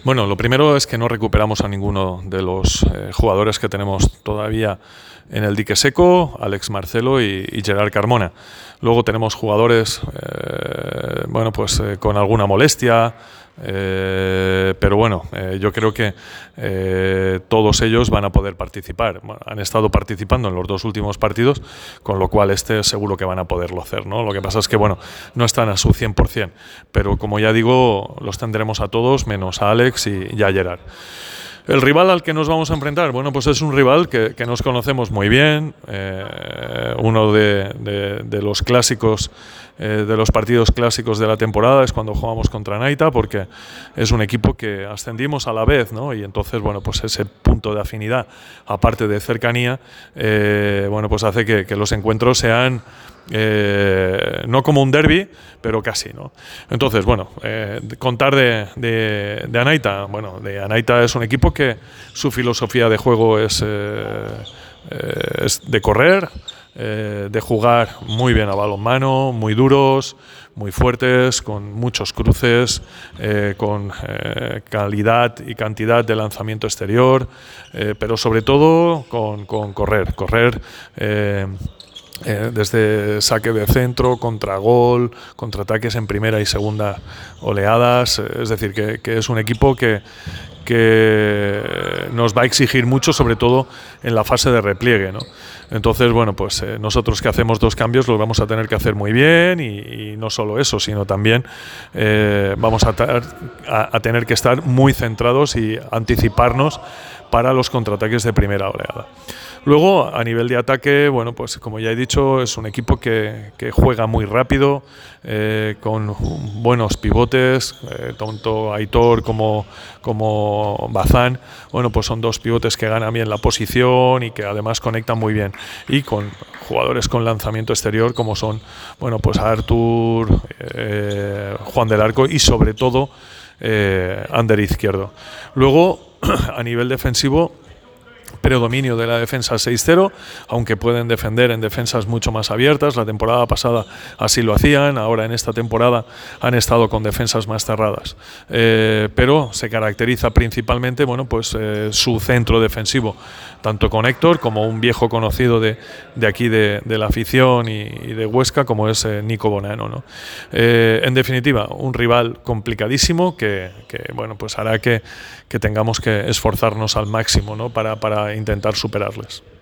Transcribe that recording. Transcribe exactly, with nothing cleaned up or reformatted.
Bueno, lo primero es que no recuperamos a ninguno de los eh, jugadores que tenemos todavía en el dique seco, Alex Marcelo y, y Gerard Carmona. Luego tenemos jugadores eh, bueno, pues, eh, con alguna molestia, eh, pero bueno, eh, yo creo que eh, todos ellos van a poder participar. Bueno, han estado participando en los dos últimos partidos, con lo cual este seguro que van a poderlo hacer, ¿no? Lo que pasa es que bueno, no están a su cien por cien, pero como ya digo, los tendremos a todos, menos a Alex y, y a Gerard. El rival al que nos vamos a enfrentar, bueno, pues es un rival que, que nos conocemos muy bien, eh, uno de, de, de los clásicos, eh, de los partidos clásicos de la temporada es cuando jugamos contra Naita, porque es un equipo que ascendimos a la vez, ¿no? Y entonces, bueno, pues ese punto de afinidad, aparte de cercanía, eh, bueno, pues hace que, que los encuentros sean Eh, no como un derbi, pero casi, ¿no? Entonces, bueno, eh, contar de, de, de Anaita. Bueno, de Anaita es un equipo que su filosofía de juego es, eh, eh, es de correr, eh, de jugar muy bien a balonmano, muy duros, muy fuertes, con muchos cruces, eh, con eh, calidad y cantidad de lanzamiento exterior, eh, pero sobre todo con, con correr, correr. Eh, Eh, desde saque de centro, contragol, contraataques en primera y segunda oleadas, eh, es decir, que, que es un equipo que, que nos va a exigir mucho, sobre todo en la fase de repliegue, ¿no? Entonces, bueno, pues eh, nosotros que hacemos dos cambios los vamos a tener que hacer muy bien y, y no solo eso, sino también eh, vamos a, a, a tener que estar muy centrados y anticiparnos para los contraataques de primera oleada. Luego, a nivel de ataque, bueno, pues como ya he dicho, es un equipo que, que juega muy rápido, eh, con buenos pivotes, eh, tanto Aitor como, como Bazán. Bueno, pues son dos pivotes que ganan bien la posición y que además conectan muy bien. Y con jugadores con lanzamiento exterior como son, bueno, pues Artur, eh, Juan del Arco y sobre todo eh, Ander Izquierdo. Luego, a nivel defensivo, predominio de la defensa seis cero, aunque pueden defender en defensas mucho más abiertas. La temporada pasada así lo hacían, ahora en esta temporada han estado con defensas más cerradas. Eh, pero se caracteriza principalmente, bueno, pues eh, su centro defensivo, tanto con Héctor como un viejo conocido de, de aquí de, de la afición y, y de Huesca, como es eh, Nico Bonano, ¿no? Eh, en definitiva, un rival complicadísimo que, que bueno, pues hará que, que tengamos que esforzarnos al máximo, ¿no? para, para intentar superarles.